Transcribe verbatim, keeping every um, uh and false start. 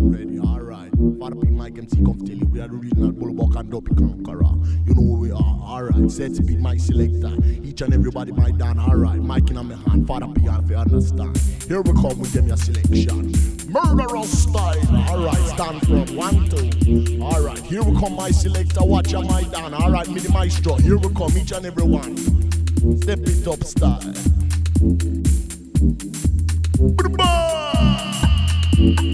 and ready, alright. Father P Mike M C come tell you we are the original Bullbuck and Dopey Conqueror. You know who we are, alright. Set speed my selector. Each and everybody my down, alright. Mike in my hand, Father P if you understand. Here we come with them your selection. Murderous style, alright. Stand from one, two. Alright, here we come my selector, watch your my down. Alright, me the maestro. Here we come each and every one. Step it up style.